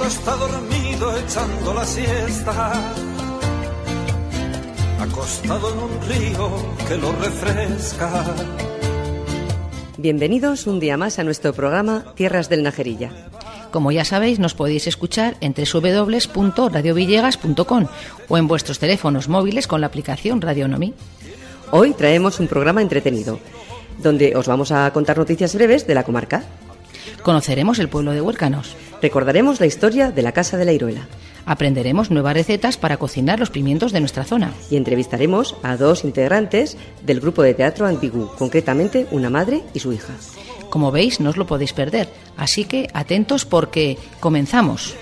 cuando está dormido echando la siesta, acostado en un río que lo refresca. Bienvenidos un día más a nuestro programa Tierras del Najerilla. Como ya sabéis, nos podéis escuchar en www.radiovillegas.com o en vuestros teléfonos móviles con la aplicación Radionomi. Hoy traemos un programa entretenido, donde os vamos a contar noticias breves de la comarca. Conoceremos el pueblo de Huércanos. Recordaremos la historia de la Casa de la Iruela. Aprenderemos nuevas recetas para cocinar los pimientos de nuestra zona. Y entrevistaremos a 2 integrantes del grupo de teatro Antiguo, concretamente una madre y su hija. Como veis, no os lo podéis perder, así que atentos porque comenzamos.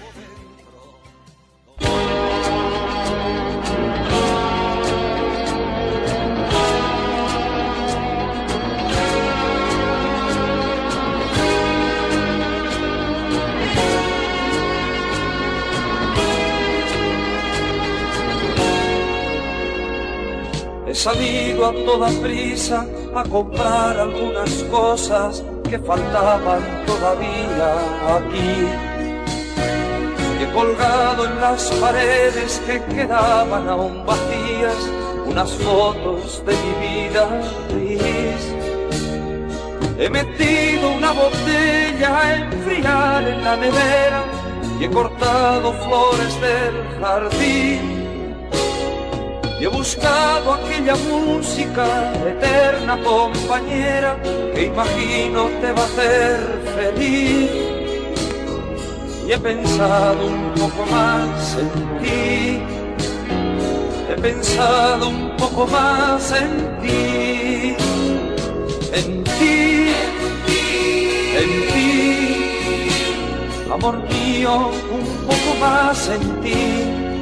He salido a toda prisa a comprar algunas cosas que faltaban todavía aquí. He colgado en las paredes que quedaban aún vacías unas fotos de mi vida gris. He metido una botella a enfriar en la nevera y he cortado flores del jardín. Y he buscado aquella música, eterna compañera, que imagino te va a hacer feliz. Y he pensado un poco más en ti, he pensado un poco más en ti, en ti, en ti, amor mío, un poco más en ti.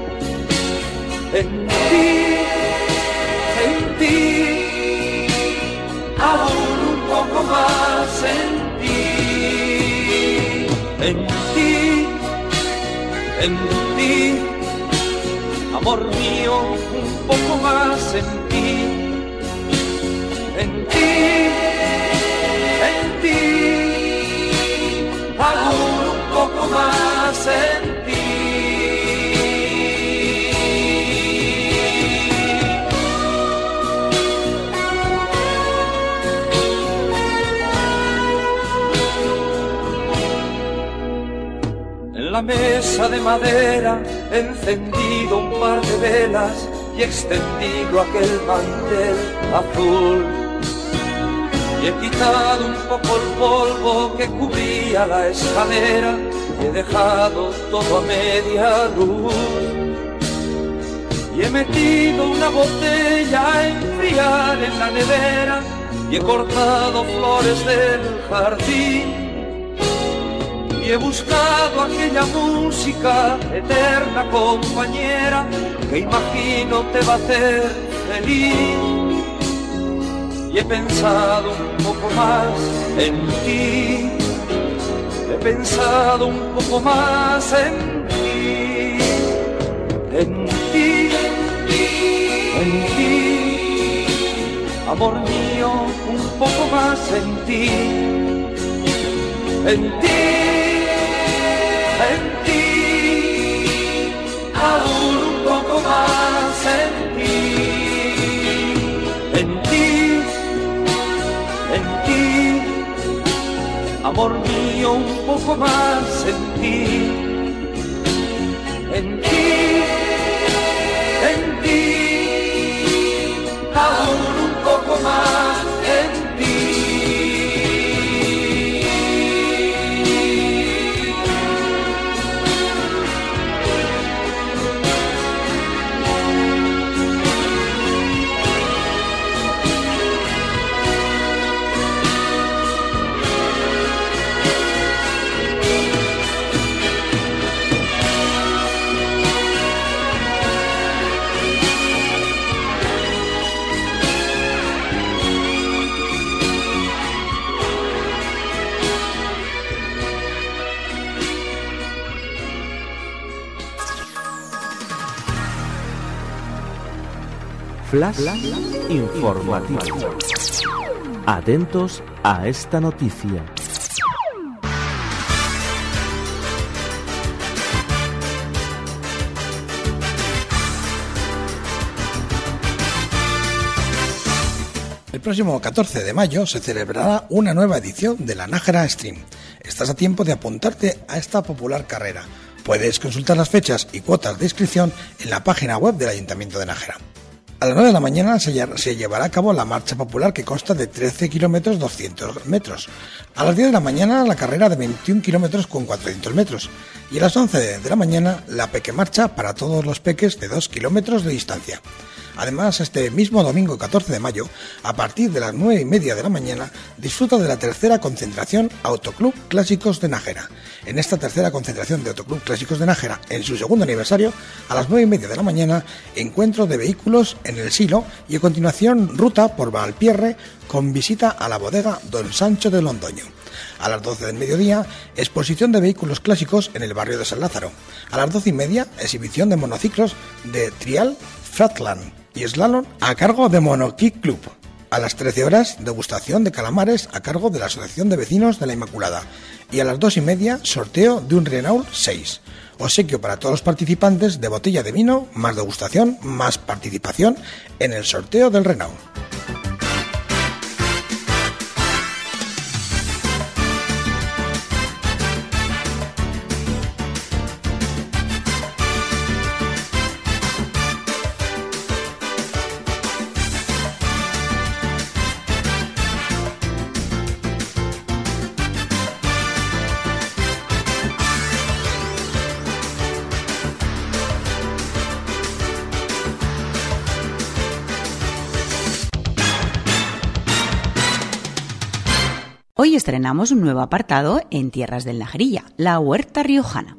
En ti, aún un poco más en ti, en ti, amor mío, un poco más en ti, en ti, aún un poco más en ti. En la mesa de madera he encendido un par de velas y he extendido aquel mantel azul. Y he quitado un poco el polvo que cubría la escalera y he dejado todo a media luz. Y he metido una botella a enfriar en la nevera y he cortado flores del jardín. Y he buscado aquella música, eterna compañera, que imagino te va a hacer feliz. Y he pensado un poco más en ti, he pensado un poco más en ti, en ti, en ti, amor mío, un poco más en ti, en ti. En ti, aún un poco más en ti, en ti, en ti, amor mío, un poco más en ti, en ti, aún un poco más en ti. Flash informativo. Atentos a esta noticia. El próximo 14 de mayo se celebrará una nueva edición de la Nájera Stream. Estás a tiempo de apuntarte a esta popular carrera. Puedes consultar las fechas y cuotas de inscripción en la página web del Ayuntamiento de Nájera. A las 9 de la mañana se llevará a cabo la marcha popular, que consta de 13 kilómetros 200 metros. A las 10 de la mañana la carrera de 21 kilómetros con 400 metros. Y a las 11 de la mañana la pequemarcha para todos los peques de 2 kilómetros de distancia. Además, este mismo domingo 14 de mayo, a partir de las 9:30 de la mañana, disfruta de la tercera concentración Autoclub Clásicos de Nájera. En esta tercera concentración de Autoclub Clásicos de Nájera, en su segundo aniversario, a las 9:30 de la mañana, encuentro de vehículos en el Silo y a continuación ruta por Valpierre con visita a la bodega Don Sancho de Londoño. A las 12 del mediodía, exposición de vehículos clásicos en el barrio de San Lázaro. A las 12:30, exhibición de monociclos de Trial Flatland y slalom a cargo de Monokick Club. A las 13 horas, degustación de calamares a cargo de la Asociación de Vecinos de la Inmaculada. Y a las 2:30, sorteo de un Renault 6. Obsequio para todos los participantes de botella de vino, más degustación, más participación en el sorteo del Renault. Hoy estrenamos un nuevo apartado en Tierras del Najerilla, la huerta riojana.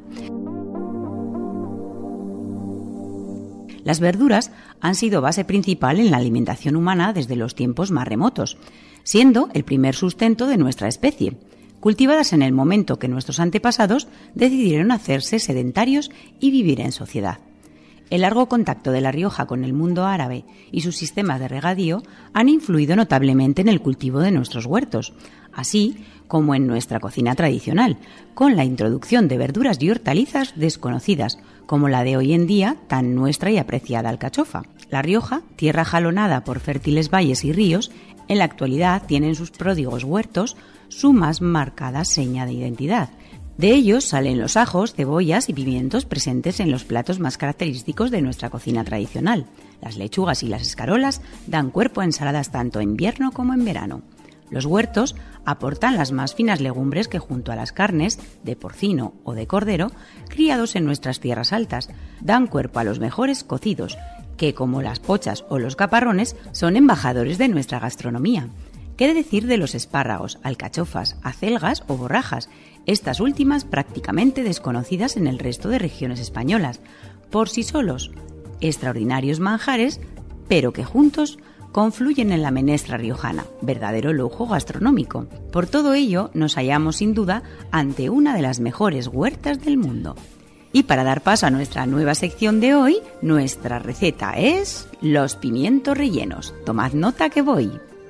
Las verduras han sido base principal en la alimentación humana desde los tiempos más remotos, siendo el primer sustento de nuestra especie, cultivadas en el momento que nuestros antepasados decidieron hacerse sedentarios y vivir en sociedad. El largo contacto de La Rioja con el mundo árabe y sus sistemas de regadío han influido notablemente en el cultivo de nuestros huertos, así como en nuestra cocina tradicional, con la introducción de verduras y hortalizas desconocidas, como la de hoy en día tan nuestra y apreciada alcachofa. La Rioja, tierra jalonada por fértiles valles y ríos, en la actualidad tiene en sus pródigos huertos su más marcada seña de identidad. De ellos salen los ajos, cebollas y pimientos presentes en los platos más característicos de nuestra cocina tradicional. Las lechugas y las escarolas dan cuerpo a ensaladas tanto en invierno como en verano. Los huertos aportan las más finas legumbres que, junto a las carnes de porcino o de cordero, criados en nuestras tierras altas, dan cuerpo a los mejores cocidos, que, como las pochas o los caparrones, son embajadores de nuestra gastronomía. ¿Qué decir de los espárragos, alcachofas, acelgas o borrajas? Estas últimas prácticamente desconocidas en el resto de regiones españolas, por sí solos, extraordinarios manjares, pero que juntos confluyen en la menestra riojana, verdadero lujo gastronómico. Por todo ello, nos hallamos sin duda ante una de las mejores huertas del mundo. Y para dar paso a nuestra nueva sección de hoy, nuestra receta es los pimientos rellenos. Tomad nota que voy.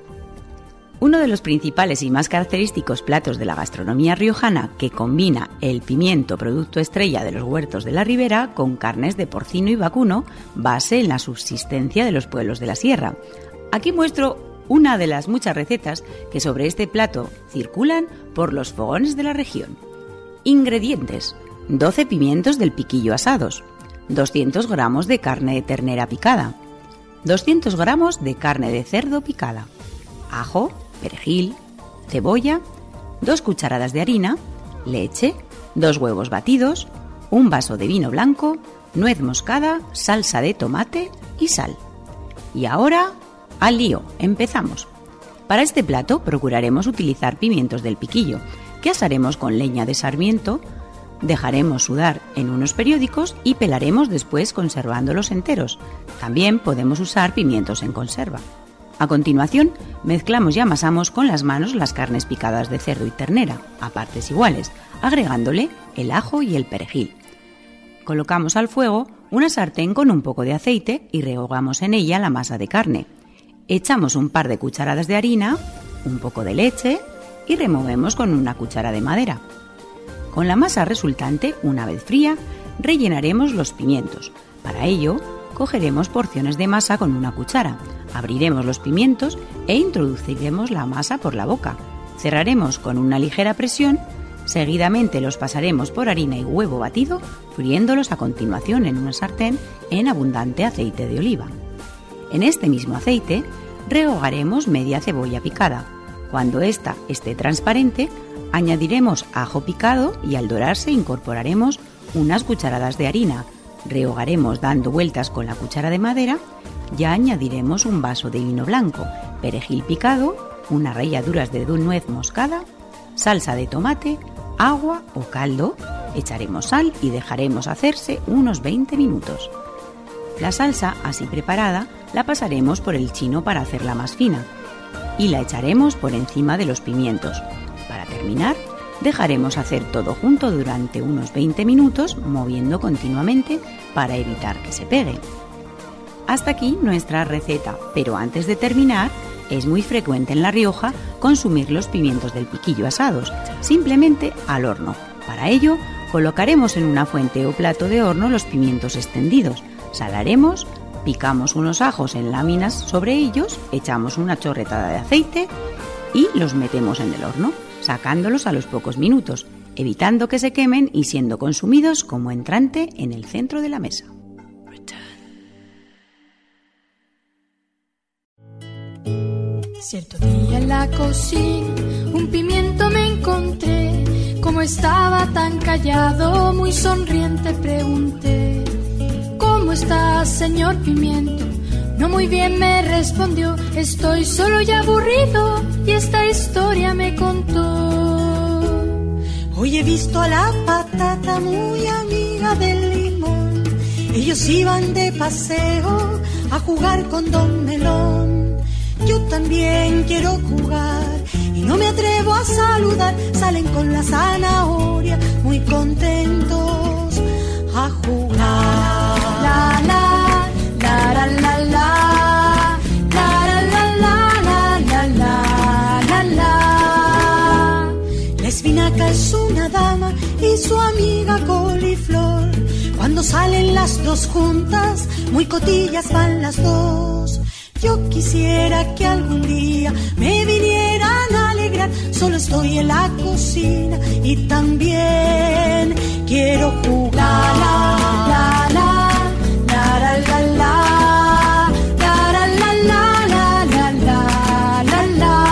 Uno de los principales y más característicos platos de la gastronomía riojana, que combina el pimiento, producto estrella de los huertos de la ribera, con carnes de porcino y vacuno, base en la subsistencia de los pueblos de la sierra. Aquí muestro una de las muchas recetas que sobre este plato circulan por los fogones de la región. Ingredientes: 12 pimientos del piquillo asados, 200 gramos de carne de ternera picada, 200 gramos de carne de cerdo picada, ajo, perejil, cebolla, 2 cucharadas de harina, leche, 2 huevos batidos, un vaso de vino blanco, nuez moscada, salsa de tomate y sal. Y ahora, al lío, empezamos. Para este plato procuraremos utilizar pimientos del piquillo, que asaremos con leña de sarmiento, dejaremos sudar en unos periódicos y pelaremos después conservándolos enteros. También podemos usar pimientos en conserva. A continuación, mezclamos y amasamos con las manos las carnes picadas de cerdo y ternera, a partes iguales, agregándole el ajo y el perejil. Colocamos al fuego una sartén con un poco de aceite y rehogamos en ella la masa de carne. Echamos un par de cucharadas de harina, un poco de leche y removemos con una cuchara de madera. Con la masa resultante, una vez fría, rellenaremos los pimientos. Para ello, cogeremos porciones de masa con una cuchara, abriremos los pimientos e introduciremos la masa por la boca. Cerraremos con una ligera presión, seguidamente los pasaremos por harina y huevo batido, friéndolos a continuación en una sartén en abundante aceite de oliva. En este mismo aceite rehogaremos media cebolla picada. Cuando ésta esté transparente, añadiremos ajo picado y al dorarse incorporaremos unas cucharadas de harina. Rehogaremos dando vueltas con la cuchara de madera y añadiremos un vaso de vino blanco, perejil picado, unas ralladuras de nuez moscada, salsa de tomate, agua o caldo, echaremos sal y dejaremos hacerse unos 20 minutos. La salsa así preparada la pasaremos por el chino para hacerla más fina y la echaremos por encima de los pimientos. Para terminar, dejaremos hacer todo junto durante unos 20 minutos moviendo continuamente para evitar que se pegue. Hasta aquí nuestra receta, pero antes de terminar, es muy frecuente en La Rioja consumir los pimientos del piquillo asados, simplemente al horno. Para ello, colocaremos en una fuente o plato de horno los pimientos extendidos, salaremos, picamos unos ajos en láminas sobre ellos, echamos una chorretada de aceite y los metemos en el horno, sacándolos a los pocos minutos, evitando que se quemen y siendo consumidos como entrante en el centro de la mesa. Cierto día en la cocina un pimiento me encontré, como estaba tan callado, muy sonriente pregunté: ¿cómo está, señor pimiento? No muy bien me respondió, estoy solo y aburrido, y esta historia me contó. Hoy he visto a la patata muy amiga del limón, ellos iban de paseo a jugar con Don Melón. Yo también quiero jugar y no me atrevo a saludar, salen con la zanahoria muy contentos a jugar. La la, la la la la, la la la la la la la. La espinaca es una dama y su amiga coliflor, cuando salen las dos juntas muy cotillas van las dos. Yo quisiera que algún día me vinieran a alegrar, solo estoy en la cocina y también quiero jugar. La la la la la la la la la la la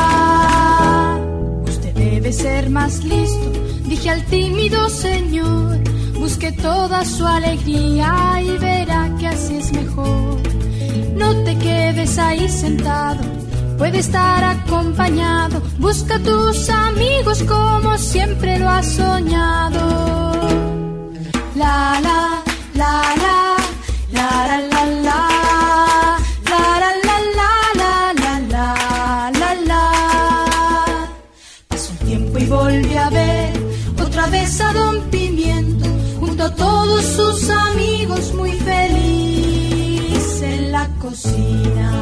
la. Usted debe ser más listo, dije al tímido señor, busque toda su alegría y verá que así es mejor. No te quedes ahí sentado, puede estar acompañado, busca a tus amigos como siempre lo has soñado. La la la la la la la la la la la la. Pasó un tiempo y volví a ver otra vez a Don Pimiento junto a todos sus amigos muy feliz en la cocina.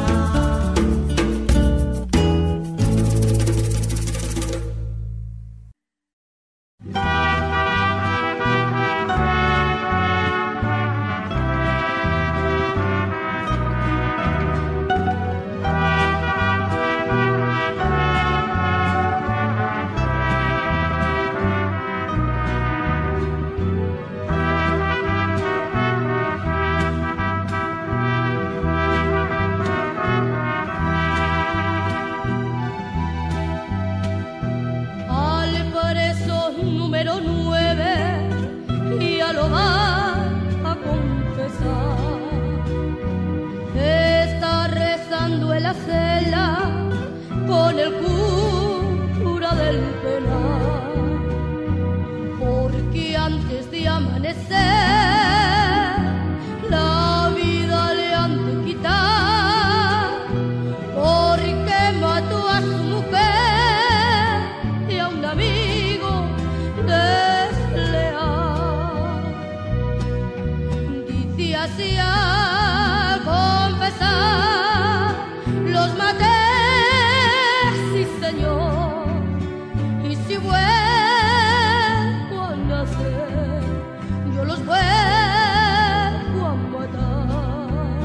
Yo los vuelvo a matar.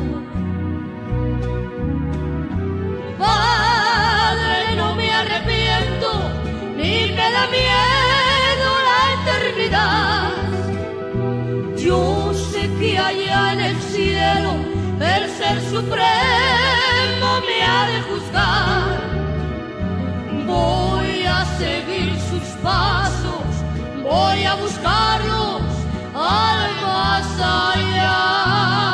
Yo sé que allá en el cielo el Ser Supremo me ha de juzgar. Voy a seguir sus pasos, voy a buscarlos al más allá.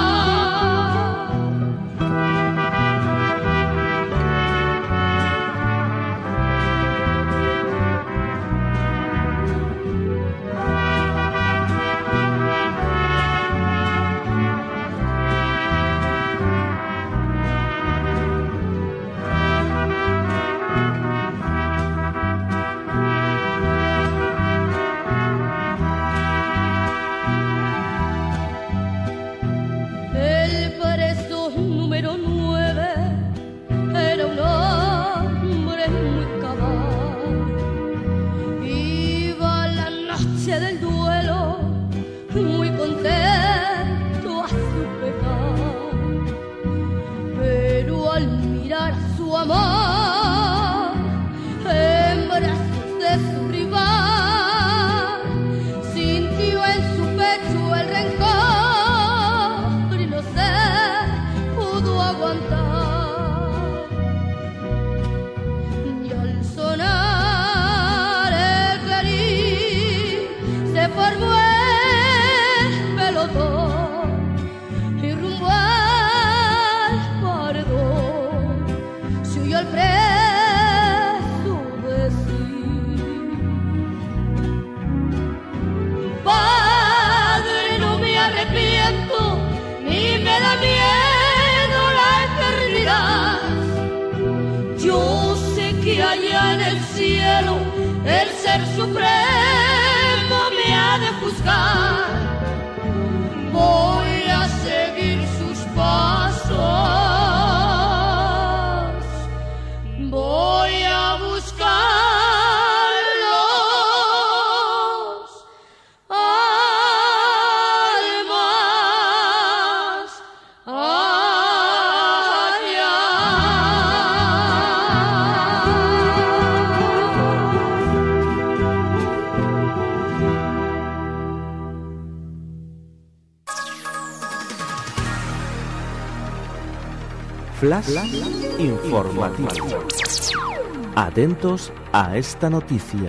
El Ser Supremo me ha de juzgar. Voy a seguir sus pasos, voy a buscarlos al más allá. Flash informativo. Atentos a esta noticia.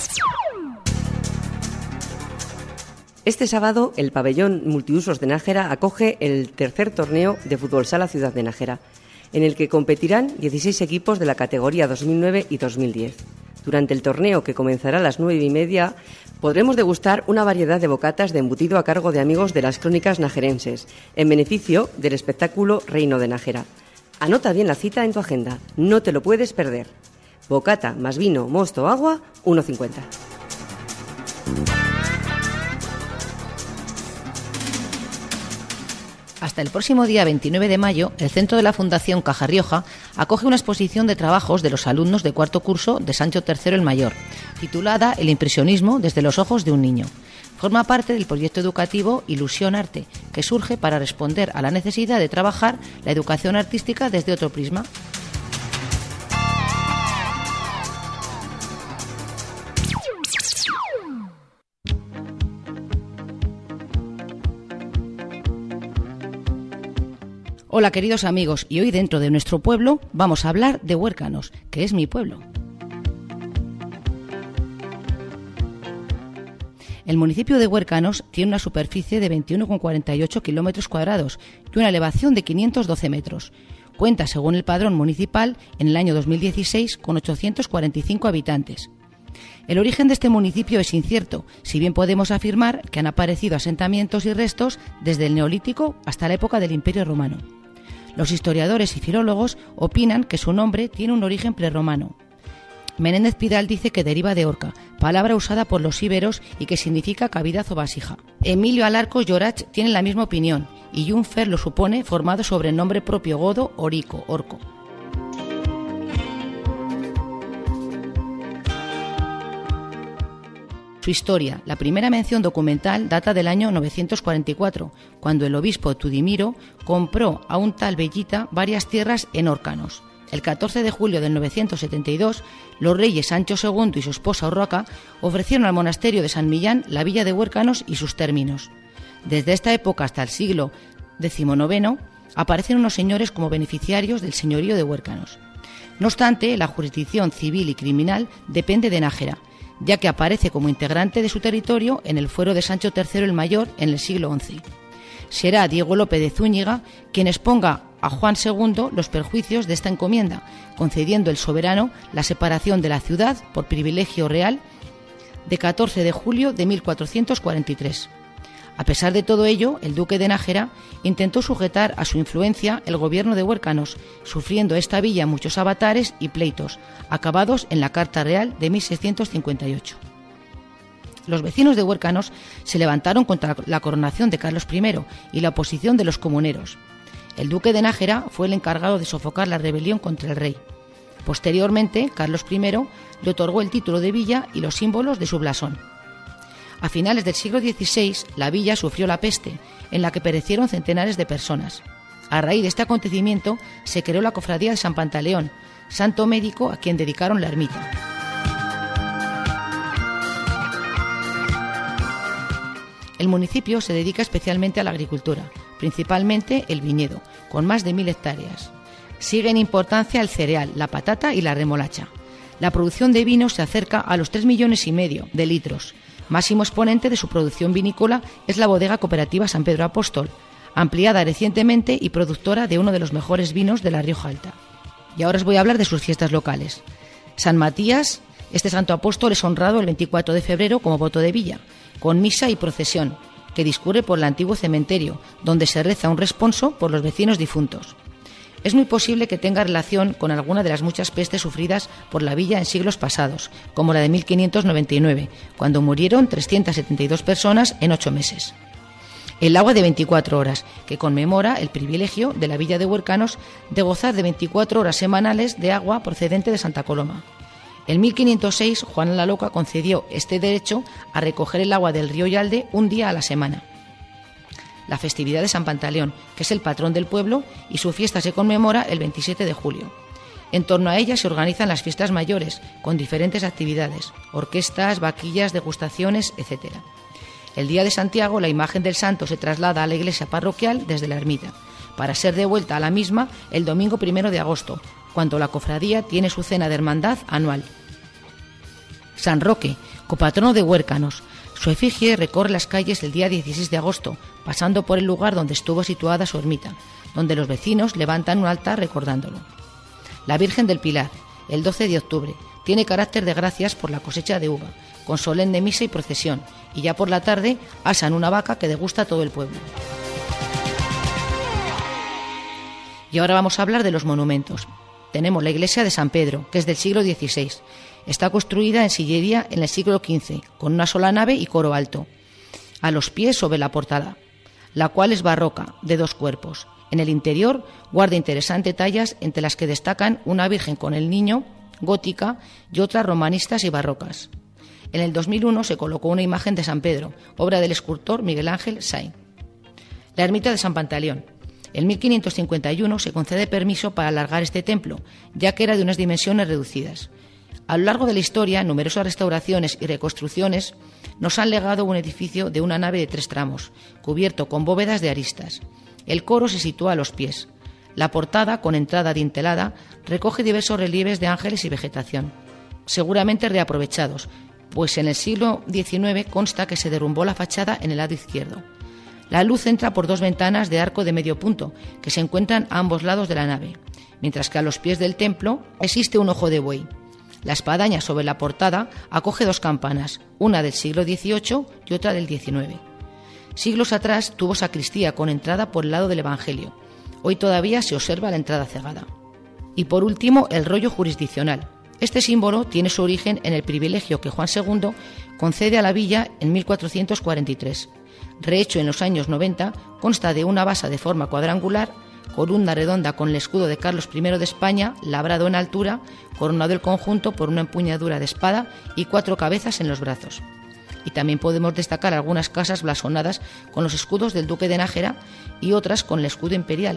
Este sábado, el pabellón multiusos de Nájera acoge el tercer torneo de fútbol sala Ciudad de Nájera, en el que competirán 16 equipos de la categoría 2009 y 2010. Durante el torneo, que comenzará a las 9:30, podremos degustar una variedad de bocatas de embutido a cargo de amigos de las crónicas najerenses, en beneficio del espectáculo Reino de Nájera. Anota bien la cita en tu agenda, no te lo puedes perder. Bocata más vino, mosto, agua, 1,50. Hasta el próximo día 29 de mayo, el Centro de la Fundación Caja Rioja acoge una exposición de trabajos de los alumnos de cuarto curso de Sancho III el Mayor, titulada El impresionismo desde los ojos de un niño. Forma parte del proyecto educativo Ilusión Arte, que surge para responder a la necesidad de trabajar la educación artística desde otro prisma. Hola queridos amigos, y hoy dentro de nuestro pueblo vamos a hablar de Huércanos, que es mi pueblo. El municipio de Huércanos tiene una superficie de 21,48 kilómetros cuadrados y una elevación de 512 metros. Cuenta, según el padrón municipal, en el año 2016 con 845 habitantes. El origen de este municipio es incierto, si bien podemos afirmar que han aparecido asentamientos y restos desde el Neolítico hasta la época del Imperio Romano. Los historiadores y filólogos opinan que su nombre tiene un origen prerromano. Menéndez Pidal dice que deriva de horca, palabra usada por los íberos y que significa cavidad o vasija. Emilio Alarcos Llorach tiene la misma opinión y Junfer lo supone formado sobre el nombre propio godo, orico, orco. Su historia, la primera mención documental, data del año 944, cuando el obispo Tudimiro compró a un tal Bellita varias tierras en Hórcanos. El 14 de julio de 972, los reyes Sancho II y su esposa Urraca ofrecieron al monasterio de San Millán la villa de Huércanos y sus términos. Desde esta época hasta el siglo XIX aparecen unos señores como beneficiarios del señorío de Huércanos. No obstante, la jurisdicción civil y criminal depende de Nájera, ya que aparece como integrante de su territorio en el fuero de Sancho III el Mayor en el siglo XI. Será Diego López de Zúñiga quien exponga a Juan II los perjuicios de esta encomienda, concediendo el soberano la separación de la ciudad por privilegio real de 14 de julio de 1443. A pesar de todo ello, el duque de Nájera intentó sujetar a su influencia el gobierno de Huércanos, sufriendo esta villa muchos avatares y pleitos, acabados en la Carta Real de 1658. Los vecinos de Huércanos se levantaron contra la coronación de Carlos I y la oposición de los comuneros. El duque de Nájera fue el encargado de sofocar la rebelión contra el rey. Posteriormente, Carlos I le otorgó el título de villa y los símbolos de su blasón. A finales del siglo XVI, la villa sufrió la peste, en la que perecieron centenares de personas. A raíz de este acontecimiento, se creó la cofradía de San Pantaleón, santo médico a quien dedicaron la ermita. El municipio se dedica especialmente a la agricultura, principalmente el viñedo, con más de 1000 hectáreas. Sigue en importancia el cereal, la patata y la remolacha. La producción de vino se acerca a los 3,5 millones de litros. Máximo exponente de su producción vinícola es la bodega cooperativa San Pedro Apóstol, ampliada recientemente y productora de uno de los mejores vinos de la Rioja Alta. Y ahora os voy a hablar de sus fiestas locales. San Matías, este santo apóstol, es honrado el 24 de febrero como voto de villa, con misa y procesión, que discurre por el antiguo cementerio, donde se reza un responso por los vecinos difuntos. Es muy posible que tenga relación con alguna de las muchas pestes sufridas por la villa en siglos pasados, como la de 1599, cuando murieron 372 personas en 8 meses. El agua de 24 horas, que conmemora el privilegio de la villa de Huércanos de gozar de 24 horas semanales de agua procedente de Santa Coloma. En 1506, Juan la Loca concedió este derecho a recoger el agua del río Yalde un día a la semana. La festividad de San Pantaleón, que es el patrón del pueblo, y su fiesta se conmemora el 27 de julio. En torno a ella se organizan las fiestas mayores, con diferentes actividades, orquestas, vaquillas, degustaciones, etc. El día de Santiago, la imagen del santo se traslada a la iglesia parroquial desde la ermita, para ser devuelta a la misma el domingo 1 de agosto, cuando la cofradía tiene su cena de hermandad anual. San Roque, copatrono de Huércanos. Su efigie recorre las calles el día 16 de agosto, pasando por el lugar donde estuvo situada su ermita, donde los vecinos levantan un altar recordándolo. La Virgen del Pilar, el 12 de octubre, tiene carácter de gracias por la cosecha de uva, con solemne misa y procesión, y ya por la tarde asan una vaca que degusta todo el pueblo. Y ahora vamos a hablar de los monumentos. Tenemos la iglesia de San Pedro, que es del siglo XVI. Está construida en sillería en el siglo XV, con una sola nave y coro alto, a los pies sobre la portada, la cual es barroca, de 2 cuerpos. En el interior guarda interesantes tallas, entre las que destacan una Virgen con el Niño, gótica, y otras romanistas y barrocas. En el 2001 se colocó una imagen de San Pedro, obra del escultor Miguel Ángel Sainz. La ermita de San Pantaleón. En 1551 se concede permiso para alargar este templo, ya que era de unas dimensiones reducidas. A lo largo de la historia, numerosas restauraciones y reconstrucciones nos han legado un edificio de una nave de 3 tramos, cubierto con bóvedas de aristas. El coro se sitúa a los pies. La portada, con entrada dintelada, recoge diversos relieves de ángeles y vegetación, seguramente reaprovechados, pues en el siglo XIX consta que se derrumbó la fachada en el lado izquierdo. La luz entra por 2 ventanas de arco de medio punto, que se encuentran a ambos lados de la nave, mientras que a los pies del templo existe un ojo de buey. La espadaña sobre la portada acoge 2 campanas, una del siglo XVIII y otra del XIX. Siglos atrás tuvo sacristía con entrada por el lado del Evangelio. Hoy todavía se observa la entrada cegada. Y por último, el rollo jurisdiccional. Este símbolo tiene su origen en el privilegio que Juan II concede a la villa en 1443. Rehecho en los años 90, consta de una base de forma cuadrangular, columna redonda con el escudo de Carlos I de España, labrado en altura, coronado el conjunto por una empuñadura de espada y 4 cabezas en los brazos. Y también podemos destacar algunas casas blasonadas con los escudos del duque de Nájera y otras con el escudo imperial,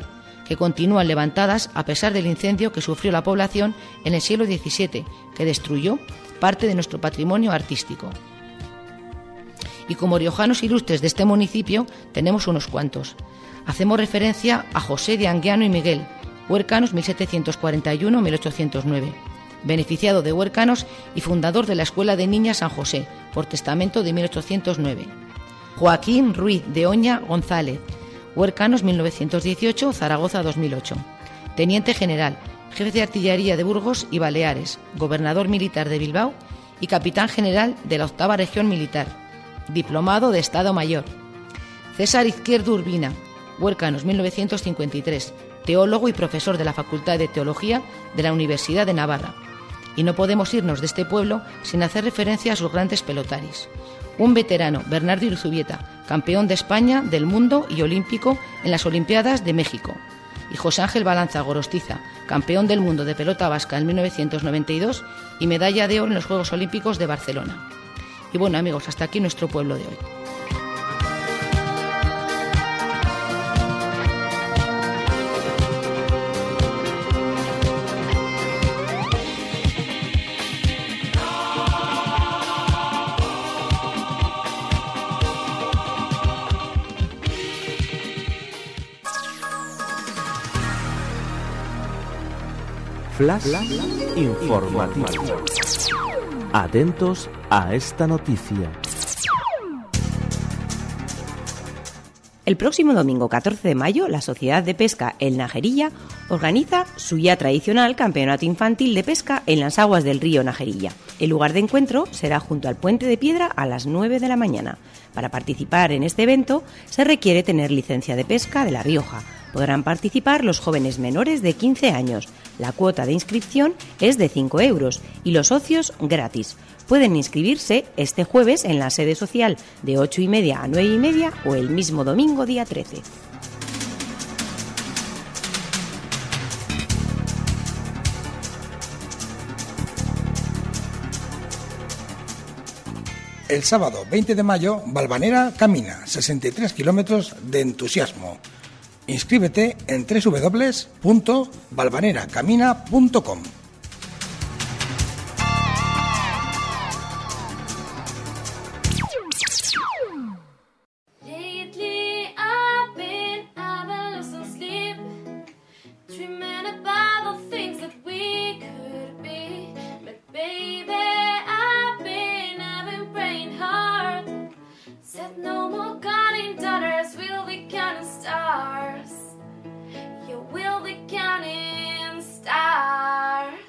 que continúan levantadas a pesar del incendio que sufrió la población en el siglo XVII, que destruyó parte de nuestro patrimonio artístico. Y como riojanos ilustres de este municipio tenemos unos cuantos. Hacemos referencia a José de Anguiano y Miguel, huércanos 1741-1809, beneficiado de huércanos y fundador de la Escuela de Niñas San José, por testamento de 1809. Joaquín Ruiz de Oña González, huércanos 1918, Zaragoza 2008. Teniente general, jefe de artillería de Burgos y Baleares, gobernador militar de Bilbao y capitán general de la 8ª Región Militar, diplomado de Estado Mayor. César Izquierdo Urbina, huércanos 1953, teólogo y profesor de la Facultad de Teología de la Universidad de Navarra. Y no podemos irnos de este pueblo sin hacer referencia a sus grandes pelotaris. Un veterano, Bernardo Irzubieta, campeón de España, del mundo y olímpico en las Olimpiadas de México. Y José Ángel Balanza Gorostiza, campeón del mundo de pelota vasca en 1992 y medalla de oro en los Juegos Olímpicos de Barcelona. Y bueno, amigos, hasta aquí nuestro pueblo de hoy. Flash informativo. Atentos a esta noticia. El próximo domingo 14 de mayo, la Sociedad de Pesca El Najerilla organiza su ya tradicional campeonato infantil de pesca en las aguas del río Najerilla. El lugar de encuentro será junto al Puente de Piedra a las 9 de la mañana. Para participar en este evento se requiere tener licencia de pesca de La Rioja. Podrán participar los jóvenes menores de 15 años. La cuota de inscripción es de 5 euros y los socios gratis. Pueden inscribirse este jueves en la sede social de 8:30 a 9:30 o el mismo domingo día 13. El sábado 20 de mayo, Valvanera camina 63 kilómetros de entusiasmo. Inscríbete en www.valvaneracamina.com. We'll be counting stars.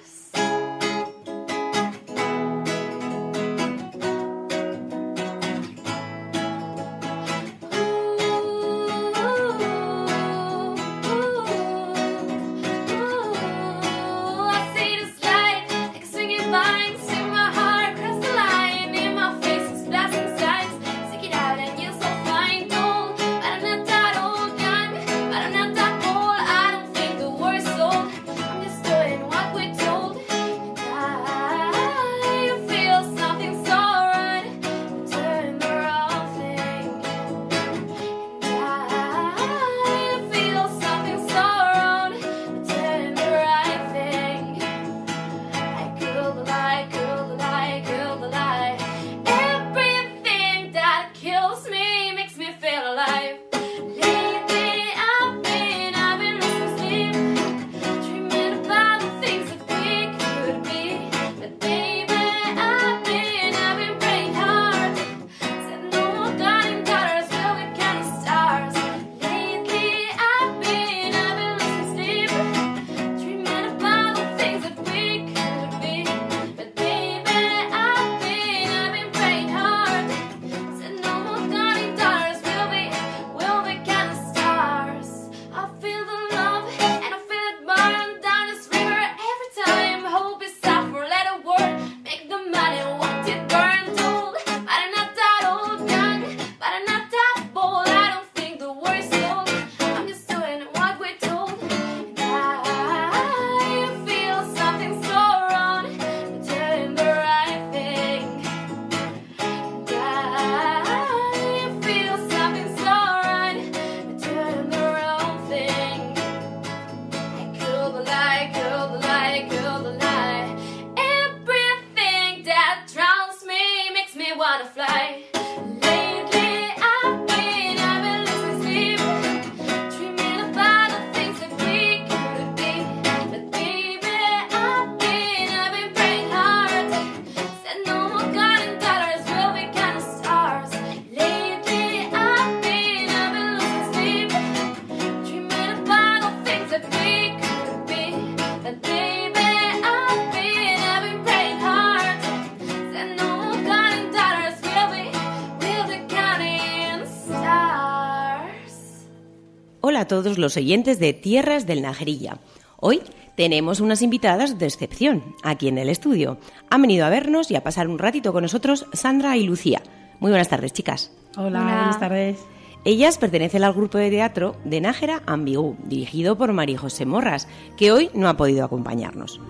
a todos los oyentes de Tierras del Najerilla. Hoy tenemos unas invitadas de excepción aquí en el estudio. Han venido a vernos y a pasar un ratito con nosotros Sandra y Lucía. Muy buenas tardes, chicas. Hola, buenas tardes. Ellas pertenecen al grupo de teatro de Nájera Ambigú, dirigido por María José Morras, que hoy no ha podido acompañarnos.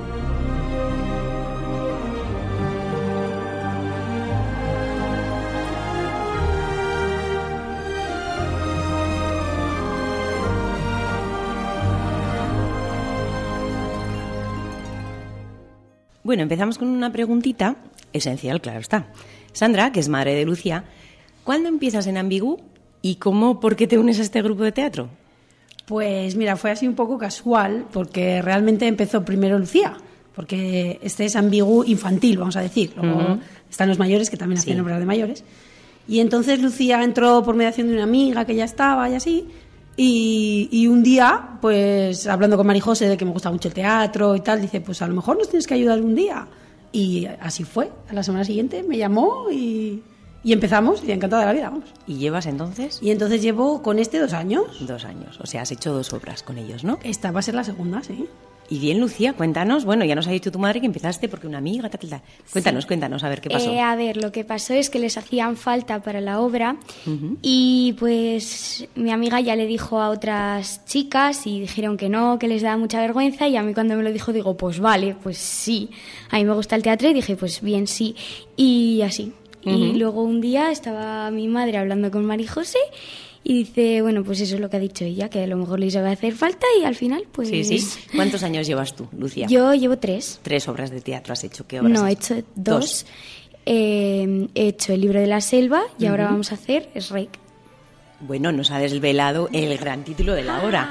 Bueno, empezamos con una preguntita esencial, claro está. Sandra, que es madre de Lucía, ¿cuándo empiezas en Ambigú y por qué te unes a este grupo de teatro? Pues mira, fue así un poco casual, porque realmente empezó primero Lucía, porque este es Ambigú infantil, vamos a decir. Luego están los mayores, que también hacen obras de mayores. Y entonces Lucía entró por mediación de una amiga que ya estaba y así. Y un día, pues hablando con María José de que me gusta mucho el teatro y tal, dice, pues a lo mejor nos tienes que ayudar un día. Y así fue. A la semana siguiente me llamó y empezamos, y encantada de la vida, vamos. ¿Y llevas entonces? Y entonces llevo con 2 años. 2 años, o sea, has hecho 2 obras con ellos, ¿no? Esta va a ser la segunda, sí. Y bien, Lucía, cuéntanos, bueno, ya nos ha dicho tu madre que empezaste porque una amiga, tal. Cuéntanos, a ver qué pasó. A ver, lo que pasó es que les hacían falta para la obra y pues mi amiga ya le dijo a otras chicas y dijeron que no, que les daba mucha vergüenza, y a mí cuando me lo dijo digo, pues vale, pues sí, a mí me gusta el teatro, y dije, pues bien, sí, y así. Y luego un día estaba mi madre hablando con María José y dice, bueno, pues eso es lo que ha dicho ella, que a lo mejor les va a hacer falta, y al final, pues... Sí. ¿Cuántos años llevas tú, Lucía? Yo llevo 3. 3 obras de teatro has hecho. ¿Qué obras No, has he hecho 2. He hecho El libro de la selva y ahora vamos a hacer Shrek. Bueno, nos ha desvelado el gran título de la obra.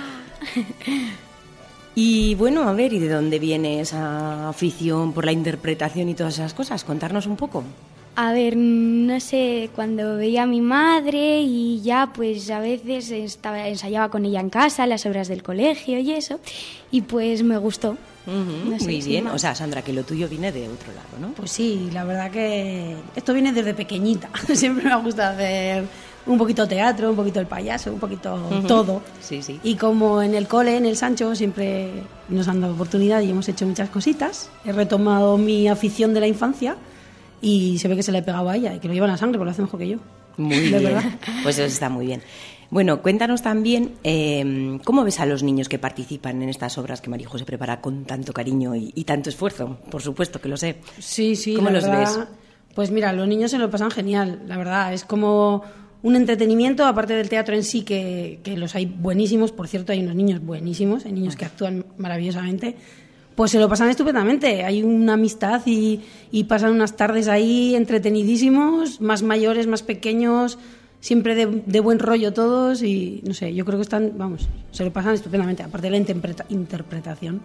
Y bueno, a ver, ¿y de dónde viene esa afición por la interpretación y todas esas cosas? Contarnos un poco. A ver, no sé, cuando veía a mi madre y ya pues a veces ensayaba con ella en casa las obras del colegio y eso, y pues me gustó. No sé, muy bien, o sea, Sandra, que lo tuyo viene de otro lado, ¿no? Pues sí, la verdad que esto viene desde pequeñita. Siempre me ha gustado hacer un poquito teatro, un poquito el payaso, un poquito todo. Sí. Y como en el cole, en el Sancho, siempre nos han dado oportunidad y hemos hecho muchas cositas, he retomado mi afición de la infancia. Y se ve que se le ha pegado a ella y que lo lleva en la sangre, porque lo hace mejor que yo. Muy bien, verdad. Pues eso está muy bien. Bueno, cuéntanos también cómo ves a los niños que participan en estas obras que María José prepara con tanto cariño y tanto esfuerzo, por supuesto que lo sé. Sí, ¿Cómo los ves? Pues mira, los niños se lo pasan genial, la verdad. Es como un entretenimiento, aparte del teatro en sí, que los hay buenísimos. Por cierto, hay unos niños buenísimos, hay niños que actúan maravillosamente. Pues se lo pasan estupendamente, hay una amistad y pasan unas tardes ahí entretenidísimos, más mayores, más pequeños, siempre de buen rollo todos, y no sé, yo creo que se lo pasan estupendamente, aparte de la interpretación.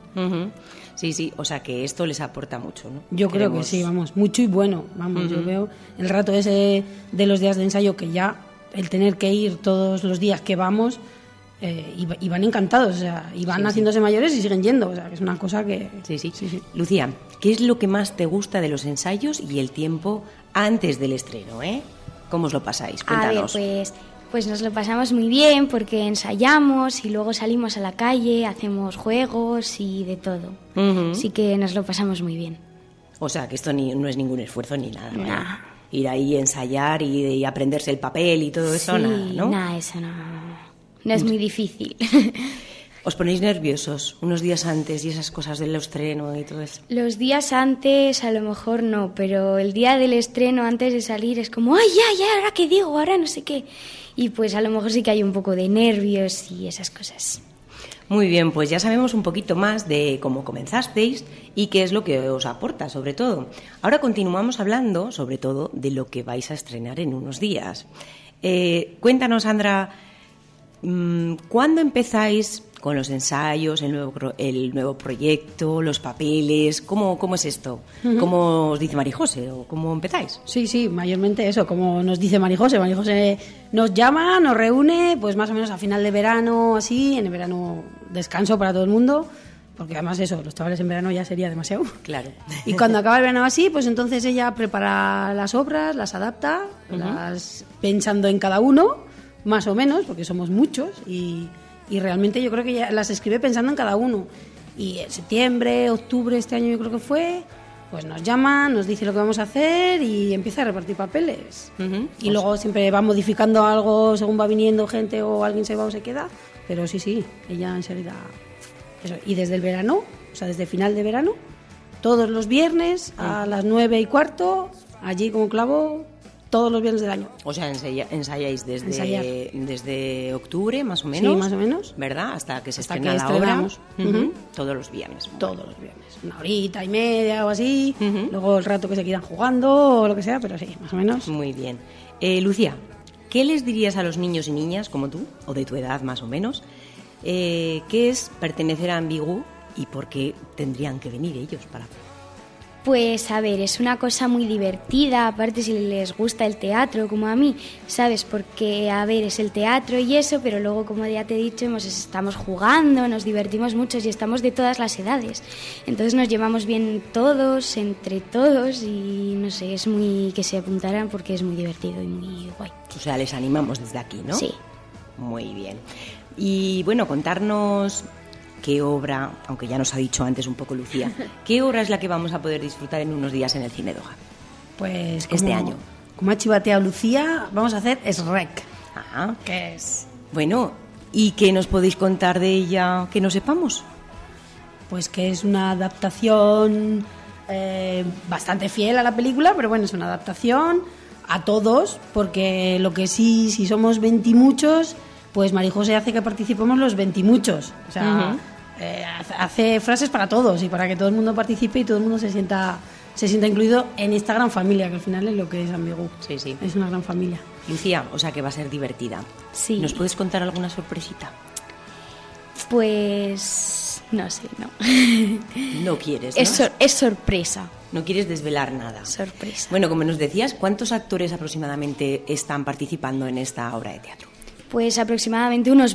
Sí, o sea que esto les aporta mucho, ¿no? Yo creo que sí, mucho y bueno, yo veo el rato ese de los días de ensayo, que ya el tener que ir todos los días que vamos... y van encantados, o sea, y van haciéndose mayores y siguen yendo, o sea, que es una cosa que... Sí. Lucía, ¿qué es lo que más te gusta de los ensayos y el tiempo antes del estreno, ¿Cómo os lo pasáis? Cuéntanos. A ver, pues nos lo pasamos muy bien porque ensayamos y luego salimos a la calle, hacemos juegos y de todo. Así que nos lo pasamos muy bien. O sea, que esto no es ningún esfuerzo ni nada, ¿no? Ir ahí, ensayar y aprenderse el papel y todo eso, nada, ¿no? Nada, eso no... No es muy difícil. ¿Os ponéis nerviosos unos días antes y esas cosas del estreno y todo eso? Los días antes a lo mejor no, pero el día del estreno, antes de salir, es como, ¡ay, ya, ahora qué digo, ahora no sé qué! Y pues a lo mejor sí que hay un poco de nervios y esas cosas. Muy bien, pues ya sabemos un poquito más de cómo comenzasteis y qué es lo que os aporta, sobre todo. Ahora continuamos hablando, sobre todo, de lo que vais a estrenar en unos días. Cuéntanos, Sandra... ¿Cuándo empezáis con los ensayos, el nuevo proyecto, los papeles? ¿Cómo es esto? ¿Cómo os dice María José o cómo empezáis? Sí, mayormente eso, como nos dice María José. María José nos llama, nos reúne, pues más o menos a final de verano, así. En el verano descanso para todo el mundo, porque además eso, los chavales en verano ya sería demasiado. Claro. Y cuando acaba el verano así, pues entonces ella prepara las obras, las adapta, las pensando en cada uno, más o menos, porque somos muchos, y y realmente yo creo que ya las escribe pensando en cada uno. Y en septiembre, octubre, este año yo creo que fue, pues nos llama, nos dice lo que vamos a hacer y empieza a repartir papeles. Y luego siempre va modificando algo según va viniendo gente o alguien se va o se queda, pero sí, ella enseguida... Eso. Y desde el verano, o sea, desde final de verano, todos los viernes a las 9:15, allí como clavo, todos los viernes del año. O sea, ensayáis desde octubre, más o menos. Sí, más o menos. ¿Verdad? Hasta que se estrena la obra. Todos los viernes. Todos los viernes. 1:30 o así. Luego el rato que se quieran jugando o lo que sea, pero sí, más o menos. Muy bien. Lucía, ¿qué les dirías a los niños y niñas como tú, o de tu edad más o menos, qué es pertenecer a Ambigu y por qué tendrían que venir ellos para... Pues a ver, es una cosa muy divertida, aparte si les gusta el teatro, como a mí, ¿sabes? Porque, a ver, es el teatro y eso, pero luego, como ya te he dicho, estamos jugando, nos divertimos mucho y estamos de todas las edades. Entonces nos llevamos bien todos, entre todos, y no sé, es muy... que se apuntaran porque es muy divertido y muy guay. O sea, les animamos desde aquí, ¿no? Sí. Muy bien. Y bueno, contarnos... ¿Qué obra, aunque ya nos ha dicho antes un poco Lucía, qué obra es la que vamos a poder disfrutar en unos días en el Cine Doga? Pues este año. Como ha chivateado Lucía, vamos a hacer Shrek. Ajá. ¿Qué es? Bueno, ¿y qué nos podéis contar de ella que no sepamos? Pues que es una adaptación bastante fiel a la película, pero bueno, es una adaptación a todos, porque lo que sí, si somos 20 y muchos, pues Marijose hace que participemos los 20 y muchos. O sea, hace frases para todos y para que todo el mundo participe y todo el mundo se sienta incluido en esta gran familia, que al final es lo que es Ambigu. Sí. Es una gran familia. Lucía, o sea que va a ser divertida. Sí. ¿Nos puedes contar alguna sorpresita? Pues... no sé, no. No quieres, ¿no? Es sorpresa. No quieres desvelar nada. Sorpresa. Bueno, como nos decías, ¿cuántos actores aproximadamente están participando en esta obra de teatro? Pues aproximadamente unos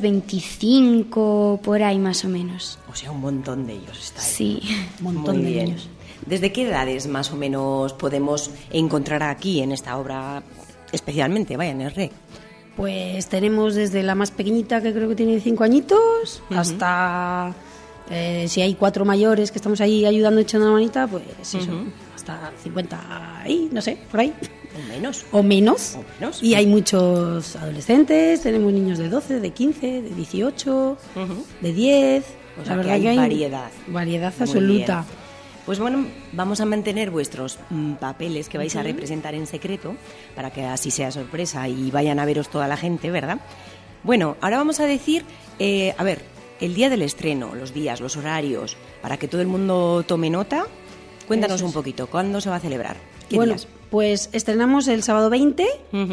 25 por ahí más o menos. O sea, un montón de ellos está ahí. Sí, un montón de ellos. ¿Desde qué edades más o menos podemos encontrar aquí en esta obra, especialmente, en el REC? Pues tenemos desde la más pequeñita, que creo que tiene 5 añitos, hasta si hay 4 mayores que estamos ahí ayudando, echando una manita, pues eso, hasta 50 ahí, no sé, por ahí. O menos. Y hay muchos adolescentes, tenemos niños de 12, de 15, de 18, de 10. O sea, que hay variedad. Variedad absoluta. Bien. Pues bueno, vamos a mantener vuestros papeles que vais a representar en secreto, para que así sea sorpresa y vayan a veros toda la gente, ¿verdad? Bueno, ahora vamos a decir, el día del estreno, los días, los horarios, para que todo el mundo tome nota. Cuéntanos un poquito, ¿cuándo se va a celebrar? ¿Qué días? Pues estrenamos el sábado 20,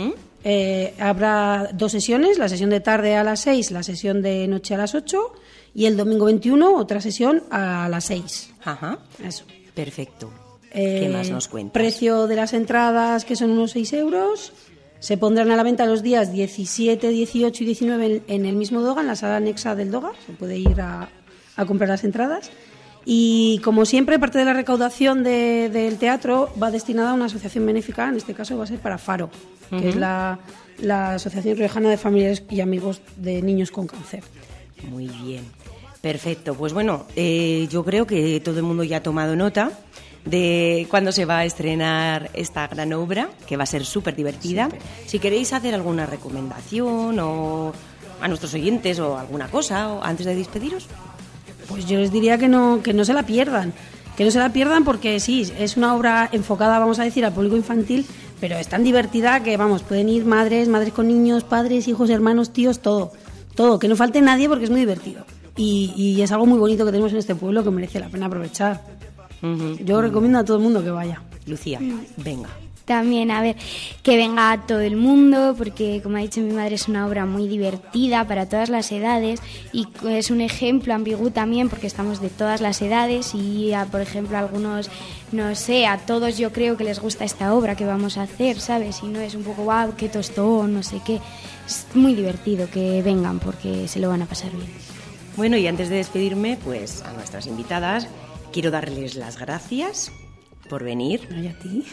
habrá 2 sesiones, la sesión de tarde a las 6, la sesión de noche a las 8, y el domingo 21 otra sesión a las 6. Ajá. Eso. Perfecto. ¿Qué más nos cuentas? Precio de las entradas, que son unos 6 euros. Se pondrán a la venta los días 17, 18 y 19 en el mismo Doga, en la sala anexa del Doga. Se puede ir a comprar las entradas. Y como siempre, parte de la recaudación del teatro va destinada a una asociación benéfica, en este caso va a ser para Faro, que es la Asociación Riojana de Familiares y Amigos de Niños con Cáncer. Muy bien, perfecto. Pues bueno, yo creo que todo el mundo ya ha tomado nota de cuándo se va a estrenar esta gran obra, que va a ser súper divertida. Si queréis hacer alguna recomendación o a nuestros oyentes o alguna cosa antes de despediros. Pues yo les diría que no se la pierdan. Que no se la pierdan porque sí, es una obra enfocada, vamos a decir, al público infantil, pero es tan divertida que, pueden ir madres con niños, padres, hijos, hermanos, tíos, todo, que no falte nadie porque es muy divertido. Y es algo muy bonito que tenemos en este pueblo que merece la pena aprovechar. Yo recomiendo a todo el mundo que vaya. Lucía, venga. También, que venga todo el mundo, porque como ha dicho mi madre, es una obra muy divertida para todas las edades y es un ejemplo Ambigu también, porque estamos de todas las edades y, por ejemplo, algunos, no sé, a todos yo creo que les gusta esta obra que vamos a hacer, ¿sabes? Y no es un poco, wow, qué tostón, no sé qué. Es muy divertido que vengan porque se lo van a pasar bien. Bueno, y antes de despedirme, pues a nuestras invitadas quiero darles las gracias por venir. ¿Y a ti?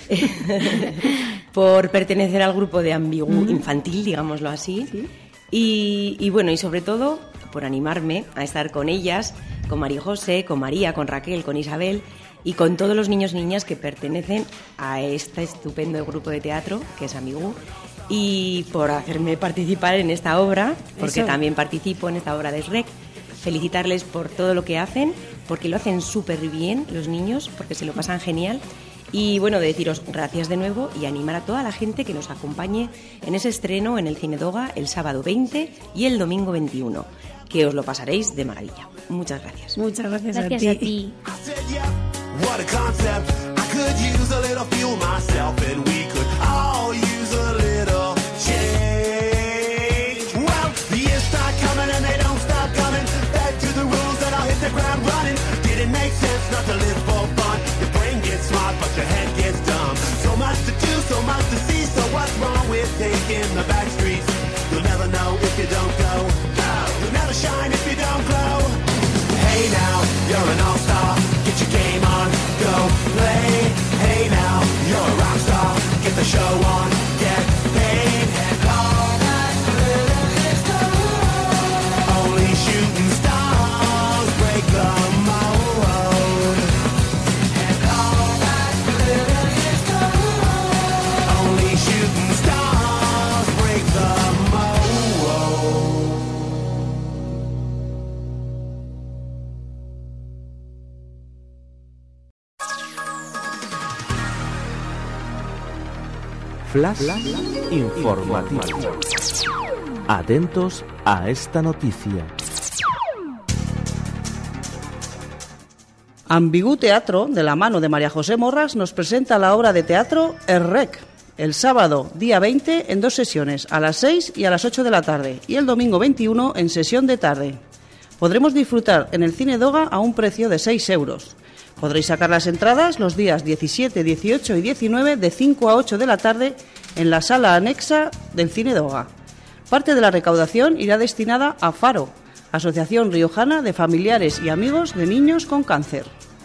Por pertenecer al grupo de Ambigu infantil, digámoslo así. ¿Sí? Y bueno, y sobre todo por animarme a estar con ellas, con María José, con María, con Raquel, con Isabel y con todos los niños y niñas que pertenecen a este estupendo grupo de teatro que es Amigú, y por hacerme participar en esta obra, porque también participo en esta obra de SREC. Felicitarles por todo lo que hacen, porque lo hacen súper bien los niños, porque se lo pasan genial. Y bueno, deciros gracias de nuevo y animar a toda la gente que nos acompañe en ese estreno en el Cinedoga el sábado 20 y el domingo 21, que os lo pasaréis de maravilla. Muchas gracias. Muchas gracias, Gracias a ti. What a concept. I could use a little fuel myself, and we could all use a little change. Well, the years start coming and they don't stop coming. Back to the rules and I'll hit the ground running. Didn't make sense not to live for fun. Your brain gets smart, but your head gets dumb. So much to do, so much to see. So what's wrong with taking the back streets? You'll never know if you don't go. You'll never shine if you don't glow. Hey now, you're an all-star. Get your game on, go play. Hey now, you're a rock star. Get the show on, get paid. And all that glitters gold. Only shooting stars break the mold. And all that glitters gold. Only shooting stars break the mold. Flash informativo. Atentos a esta noticia. Ambigu Teatro, de la mano de María José Morras, nos presenta la obra de teatro SREC, el sábado, día 20, en 2 sesiones, a las 6 y a las 8 de la tarde, y el domingo 21 en sesión de tarde. Podremos disfrutar en el Cinedoga a un precio de 6 euros. Podréis sacar las entradas los días 17, 18 y 19 de 5 a 8 de la tarde en la sala anexa del Cinedoga. Parte de la recaudación irá destinada a Faro, Asociación Riojana de Familiares y Amigos de Niños con Cáncer.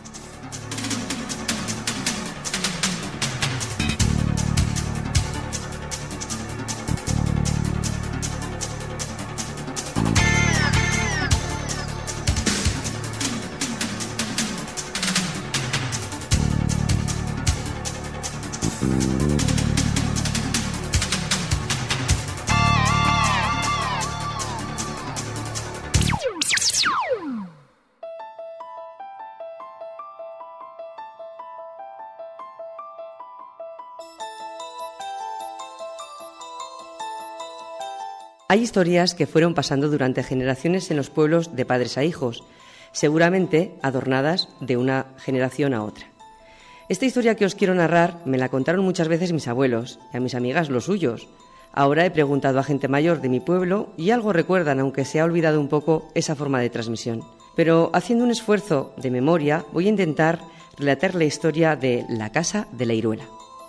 Hay historias que fueron pasando durante generaciones en los pueblos de padres a hijos, seguramente adornadas de una generación a otra. Esta historia que os quiero narrar me la contaron muchas veces mis abuelos y a mis amigas los suyos. Ahora he preguntado a gente mayor de mi pueblo y algo recuerdan, aunque se ha olvidado un poco esa forma de transmisión. Pero haciendo un esfuerzo de memoria voy a intentar relatar la historia de la Casa de la Iruela.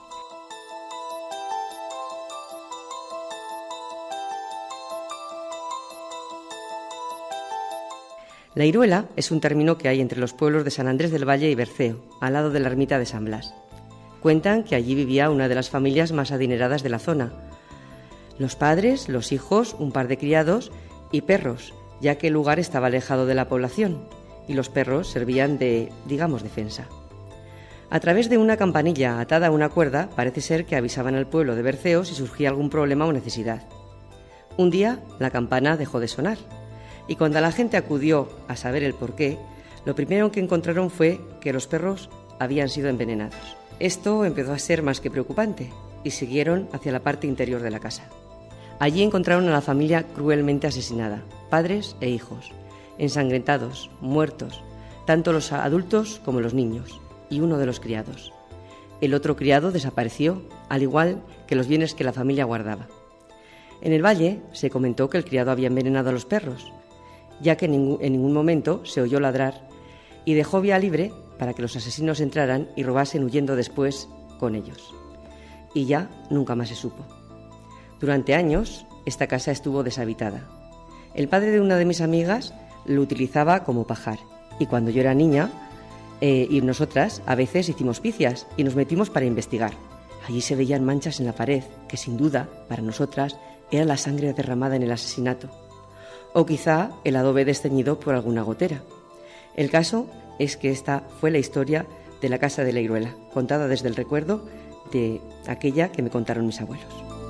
La Iruela es un término que hay entre los pueblos de San Andrés del Valle y Berceo, al lado de la ermita de San Blas. Cuentan que allí vivía una de las familias más adineradas de la zona. Los padres, los hijos, un par de criados y perros, ya que el lugar estaba alejado de la población y los perros servían de, digamos, defensa. A través de una campanilla atada a una cuerda, parece ser que avisaban al pueblo de Berceo si surgía algún problema o necesidad. Un día la campana dejó de sonar. Y cuando la gente acudió a saber el porqué, lo primero que encontraron fue que los perros habían sido envenenados. Esto empezó a ser más que preocupante y siguieron hacia la parte interior de la casa. Allí encontraron a la familia cruelmente asesinada, padres e hijos, ensangrentados, muertos, tanto los adultos como los niños, y uno de los criados. El otro criado desapareció, al igual que los bienes que la familia guardaba. En el valle se comentó que el criado había envenenado a los perros, ya que en ningún momento se oyó ladrar, y dejó vía libre para que los asesinos entraran y robasen huyendo después con ellos. Y ya nunca más se supo. Durante años, esta casa estuvo deshabitada. El padre de una de mis amigas lo utilizaba como pajar, y cuando yo era niña, y nosotras a veces hicimos picias y nos metimos para investigar. Allí se veían manchas en la pared, que sin duda, para nosotras, era la sangre derramada en el asesinato. o quizá el adobe desteñido por alguna gotera. El caso es que esta fue la historia de la casa de la Iruela, contada desde el recuerdo de aquella que me contaron mis abuelos.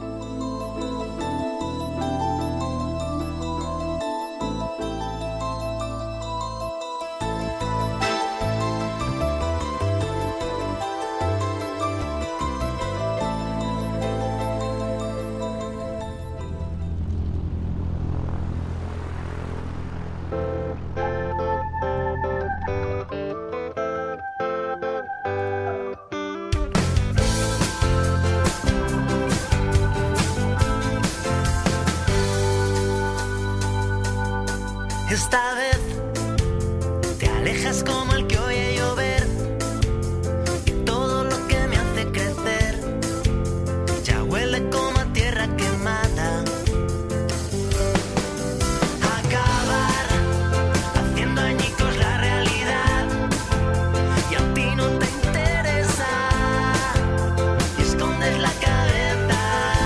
Esta vez te alejas como el que oye llover, y todo lo que me hace crecer ya huele como a tierra quemada. Acabar haciendo añicos la realidad, y a ti no te interesa y escondes la cabeza.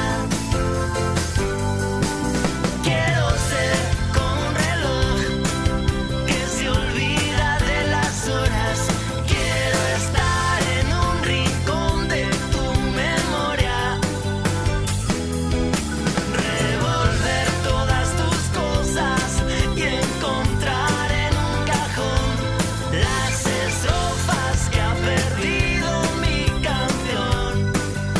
Quiero ser como un reloj que se olvida de las horas. Quiero estar en un rincón de tu memoria, revolver todas tus cosas y encontrar en un cajón las estrofas que ha perdido mi canción.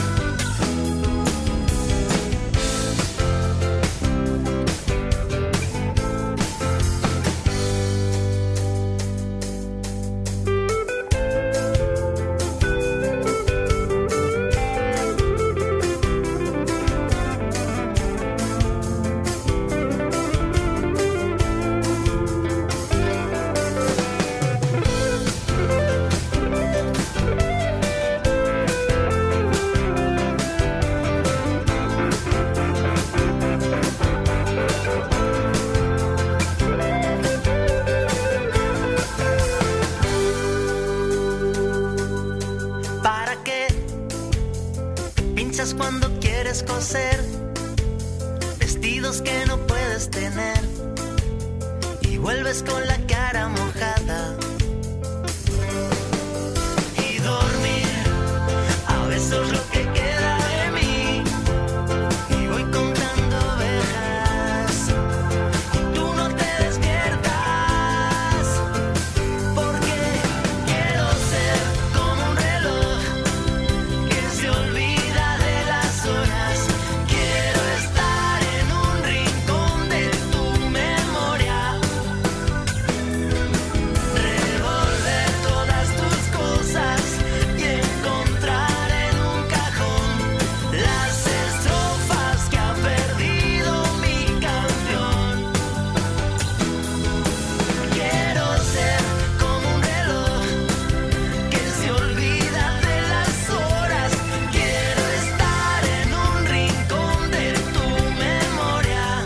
¿Para qué pinchas cuando quieres coser vestidos que no puedes tener y vuelves con la cara mojada? Y dormir a besos lo que queda de mí, y voy contando ovejas y tú no te despiertas, porque quiero ser como un reloj que se olvida de las horas. Quiero estar en un rincón de tu memoria, revolver todas tus cosas y encontrar en un cajón las estrofas que ha perdido mi canción. Quiero ser como un reloj que se olvida de las horas. Quiero estar en un rincón de tu memoria,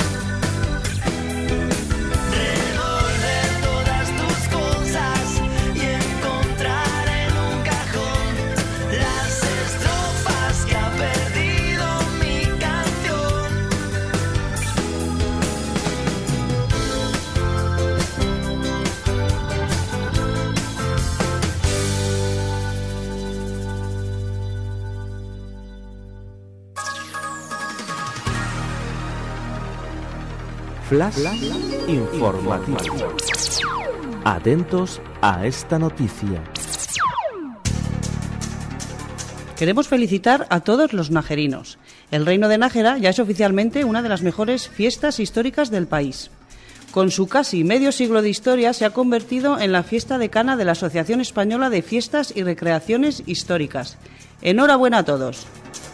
revolver todas tus cosas y encontrar en un cajón las estrofas que ha perdido mi canción. Flash informativo. Atentos a esta noticia. Queremos felicitar a todos los najerinos. El Reino de Nájera ya es oficialmente una de las mejores fiestas históricas del país. Con su casi medio siglo de historia se ha convertido en la fiesta decana de la Asociación Española de Fiestas y Recreaciones Históricas. Enhorabuena a todos.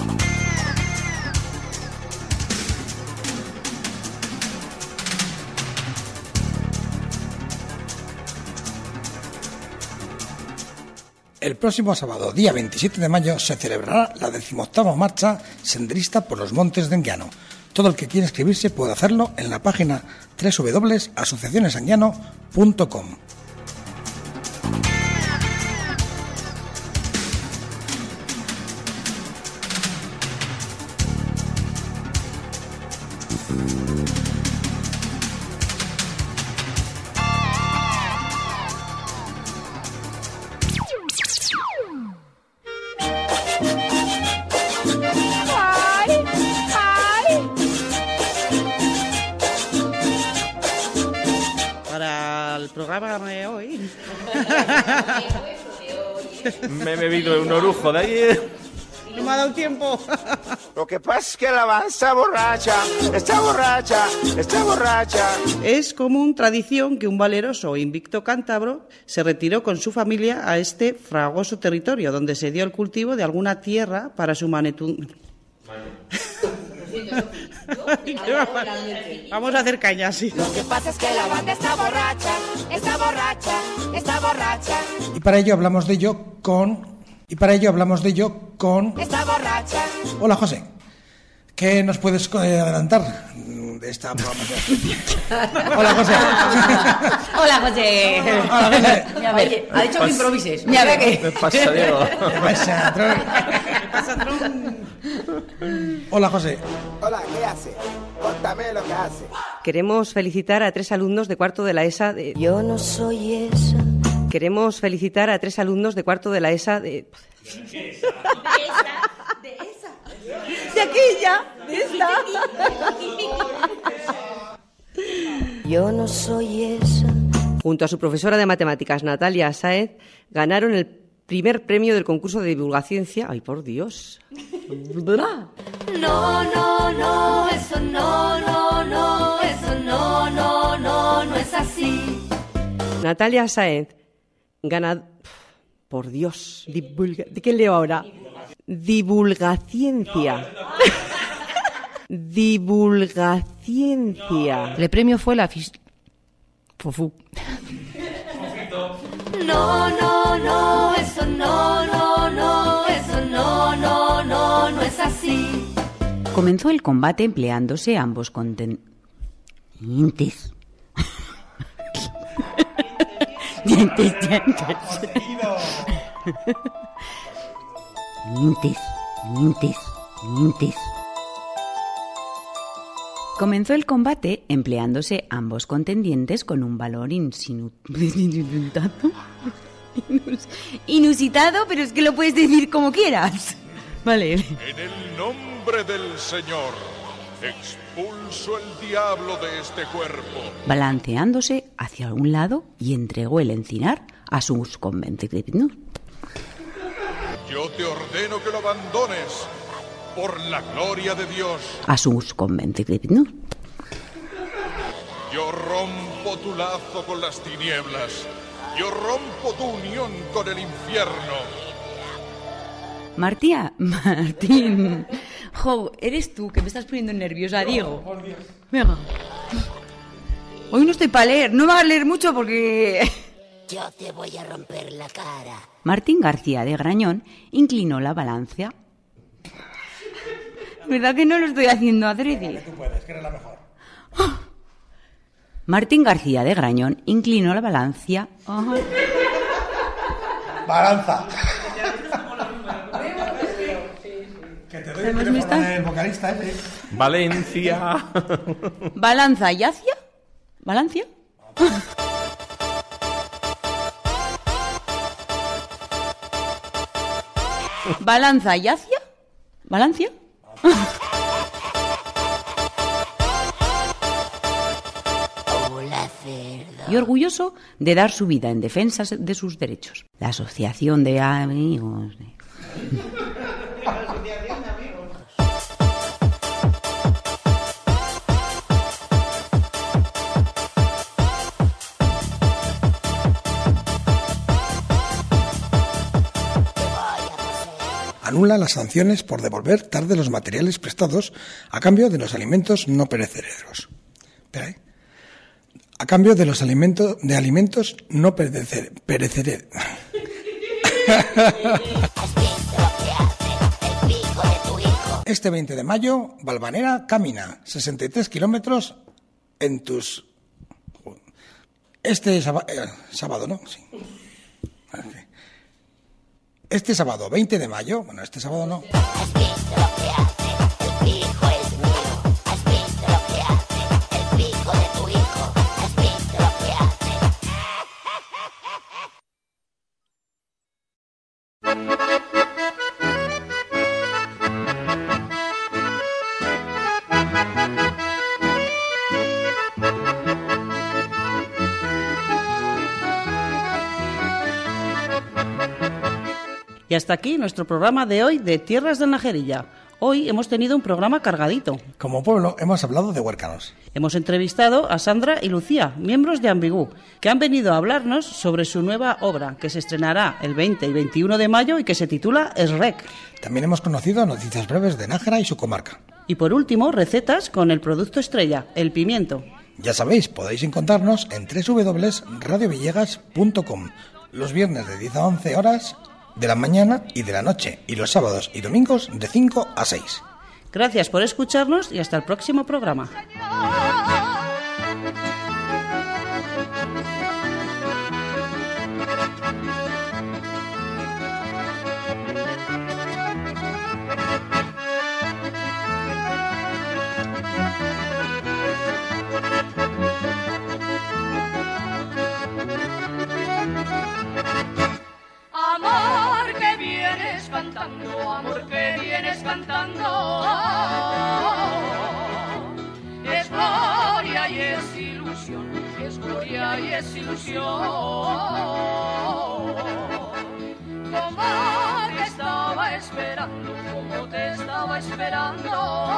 El próximo sábado, día 27 de mayo, se celebrará la 18ª marcha senderista por los montes de Anguiano. Todo el que quiera inscribirse puede hacerlo en la página www.asociacionesanguiano.com. programa de hoy. Me he bebido un orujo de ahí. No me ha dado tiempo. Lo que pasa es que la banda está borracha, está borracha, está borracha. Es común tradición que un valeroso invicto cántabro se retiró con su familia a este fragoso territorio, donde se dio el cultivo de alguna tierra para su Vamos a hacer caña, sí. Lo que pasa es que la banda está borracha, está borracha, está borracha. Y para ello hablamos de ello con... Está borracha. Hola, José. ¿Qué nos puedes adelantar de esta programación? Hola, José. Hola, José. Hola, José. Oye, ha dicho que improvises. ¿Qué pasa, Diego? ¿Qué pasa, Hola, José. Hola, ¿qué hace? Cuéntame lo que hace. Queremos felicitar a 3 alumnos de cuarto de la ESA de... Yo no soy esa. Queremos felicitar a 3 alumnos de cuarto de la ESA de... De aquella, de esta. Yo no soy esa. Junto a su profesora de matemáticas, Natalia Sáez, ganaron el primer premio del concurso de divulgación. ¡Ay, por Dios! No, no, no, eso no, no, no, eso no, no, no, no es así. Natalia Sáez, por Dios, ¿de qué leo ahora? Divulgaciencia. Divulgaciencia. El premio fue la No, no, no, eso no, no, no, eso no, no, no, no es así. Comenzó el combate empleándose ambos contendientes. Dientes. Comenzó el combate empleándose ambos contendientes con un valor inusitado, pero es que lo puedes decir como quieras. Vale. En el nombre del Señor, expulso el diablo de este cuerpo. Balanceándose hacia un lado y entregó el encinar a sus convenciones. Yo te ordeno que lo abandones por la gloria de Dios. A sus convenciones. Yo rompo tu lazo con las tinieblas. Yo rompo tu unión con el infierno. Martín. Jo, eres tú que me estás poniendo nerviosa, Diego. Venga. Hoy no estoy para leer. No me hagas leer mucho porque... Yo te voy a romper la cara. Martín García de Grañón inclinó la balanza. ¿Verdad que no lo estoy haciendo adrede? Tú puedes, que eres la mejor. Martín García de Grañón inclinó la balanza. Balanza. Que te doy el teléfono del vocalista, Valencia. ¿Balanza y hacia? ¿Balancia? ¿Balanza y hacia? ¿Balancia? Y orgulloso de dar su vida en defensa de sus derechos. La Asociación de Amigos... Anula las sanciones por devolver tarde los materiales prestados a cambio de los alimentos no perecederos. Espera, ¿eh? A cambio de los alimentos no perecederos. Este 20 de mayo, Valvanera camina 63 kilómetros en tus... Este sábado, ¿no? Sí. Este sábado, 20 de mayo, bueno, este sábado no. Y hasta aquí nuestro programa de hoy de Tierras del Najerilla. Hoy hemos tenido un programa cargadito. Como pueblo hemos hablado de Huércanos. Hemos entrevistado a Sandra y Lucía, miembros de Ambigú, que han venido a hablarnos sobre su nueva obra, que se estrenará el 20 y 21 de mayo y que se titula ESREC. También hemos conocido noticias breves de Nájera y su comarca. Y por último, recetas con el producto estrella, el pimiento. Ya sabéis, podéis encontrarnos en www.radiovillegas.com los viernes de 10 a 11 horas de la mañana y de la noche, y los sábados y domingos de 5 a 6. Gracias por escucharnos y hasta el próximo programa. Amor que vienes cantando, amor que vienes cantando, es gloria y es ilusión, es gloria y es ilusión. Como te estaba esperando, como te estaba esperando,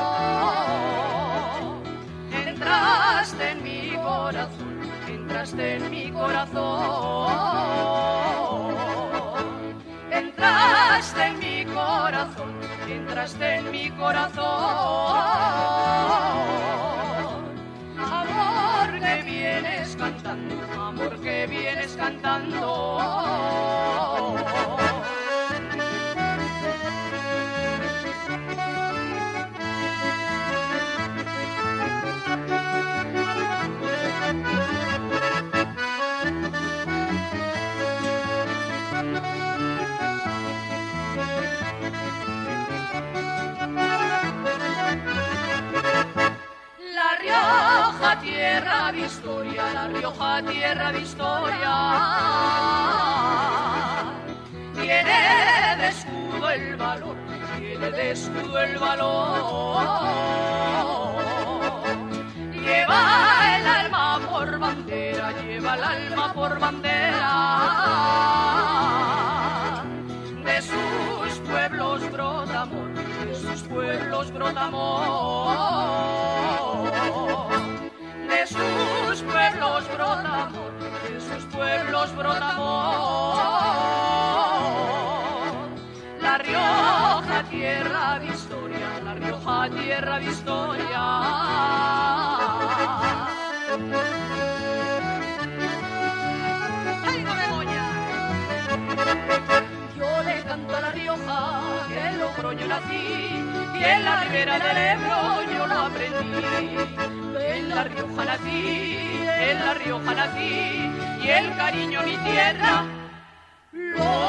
entraste en mi corazón, entraste en mi corazón. Entraste en mi corazón, entraste en mi corazón. Amor que vienes cantando, amor que vienes cantando. La Rioja, tierra de historia, La Rioja, tierra de historia. Tiene de escudo el valor, tiene de escudo el valor. Lleva el alma por bandera, lleva el alma por bandera. De sus pueblos brota amor, de sus pueblos brota amor. De sus pueblos brota amor, de sus pueblos brota amor. La Rioja, tierra de historia, La Rioja, tierra de historia. ¡Ay, no me moña! Yo le canto a La Rioja, que en Logroño nací, y en la ribera del Ebro yo lo aprendí. En La Rioja nací, en La Rioja nací, y el cariño a mi tierra lo